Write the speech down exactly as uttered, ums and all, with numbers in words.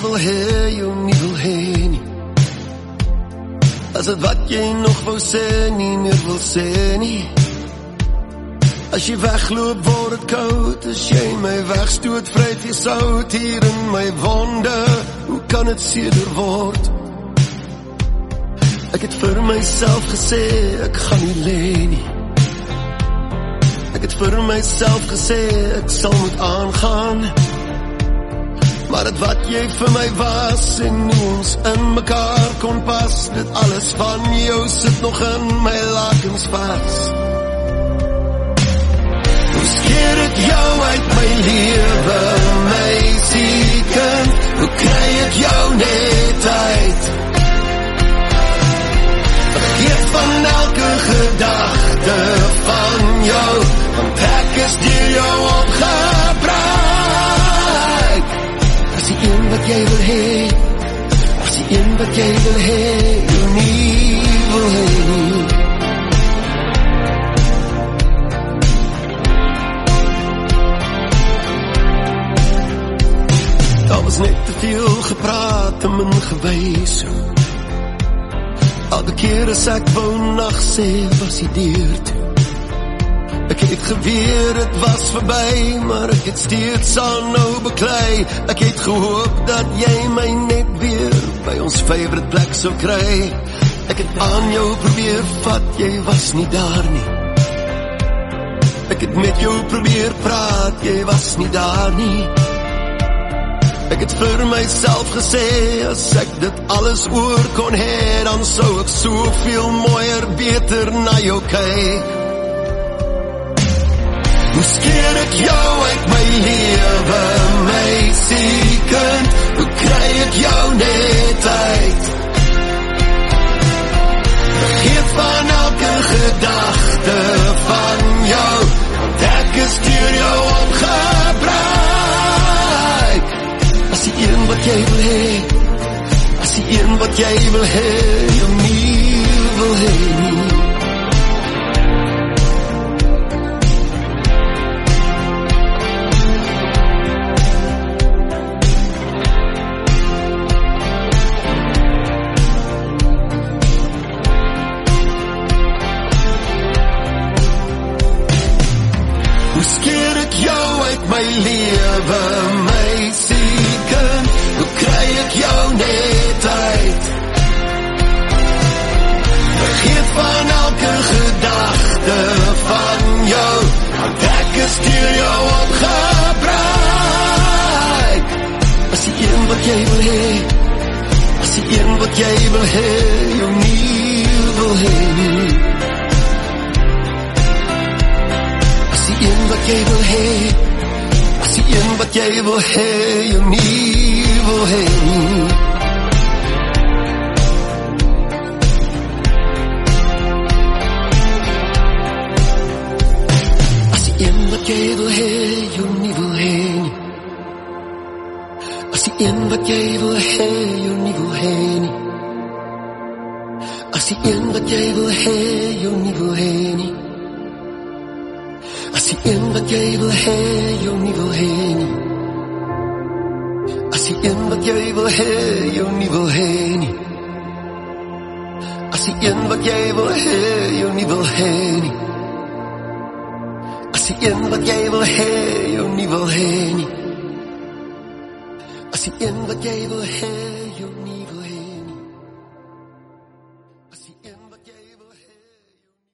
wil hê, jou nie wil hê nie. As dit wat jy nog wou sê, nie meer wil sê nie. As jy wegloop word het koud, as jy my wegstoot vryt jy sout hier in my wonde, hoe kan het seder word? Ek het vir myself gesê, ek gaan nie lê nie. Ek het vir myself gesê, ek sal moet aangaan. Maar het wat jy vir my was, en hoe ons in mekaar kon pas, dit alles van jou sit nog in my lakens vas. Hoe skeer ek jou uit my lewe, my siekind, hoe kry ek jou net uit? Vergeet van elke gedagte van jou, want ek is deur jou opgebruik. As die een wat jy wil hê, as die een wat jy wil hê, jou nie wil hê nie. Daar was net te veel gepraat en min gewys. Elke keer as ek wou nacht sê, was die deur toe. Ek het geweer, het was verby, maar ek het steeds aan nou beklei. Ek het gehoop dat jy my net weer by ons favorite plek sou kry. Ek het aan jou probeer vat, jy was nie daar nie. Ek het met jou probeer praat, jy was nie daar nie. Ek het vir myself gesê, as ek dit alles oor kon hê, dan sou ek soveel mooier, beter na jou kyk. Hoe skeer ek jou uit my lewe, my siekind, hoe kry ek jou net uit? Vergeet van elke gedagte van jou, want ek is deur jou opgebruik. As die een wat jy wil hê, as die een wat jy wil hê, jou nie wil hê nie. Hoe skeer ek jou uit my lewe, my siekind, hoe kry ek jou net uit? Vergeet van elke gedagte van jou, want ek is deur jou opgebruik. As die een wat jy wil hê, as die een wat jy wil hê, jou nie wil hê nie. Die een wat jy wil hê, as die een wat jy wil hê, jou nie wil hê nie. As die een wat jy wil hê, jou nie wil hê nie. As die een wat jy wil hê, jou nie wil hê nie. As die een wat jy wil hê, jou nie wil hê nie. As die een wat jy wil hê, jou nie wil hê nie. As die een wat jy wil hê, jou nie wil hê nie. As die een wat jy wil hê, jou nie wil hê nie. As die een wat jy wil hê, jou nie wil hê nie. As die een wat jy wil hê, jou nie